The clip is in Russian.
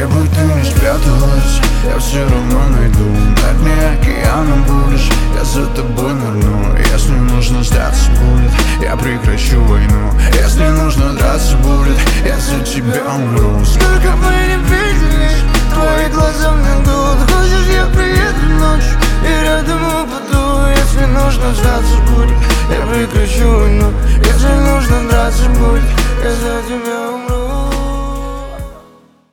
Где бы ты ни спряталась, я все равно найду. На дне океана будешь, я за тобой нырну. Если нужно сдаться будет, я прекращу войну. Если нужно драться будет, я за тебя умру. Сколько бы ни виделись, твои глаза мне дут. Хочешь, я приеду ночью и рядом упаду. Если нужно сдаться будет, я прекращу войну. Если нужно драться будет, я за тебя умру.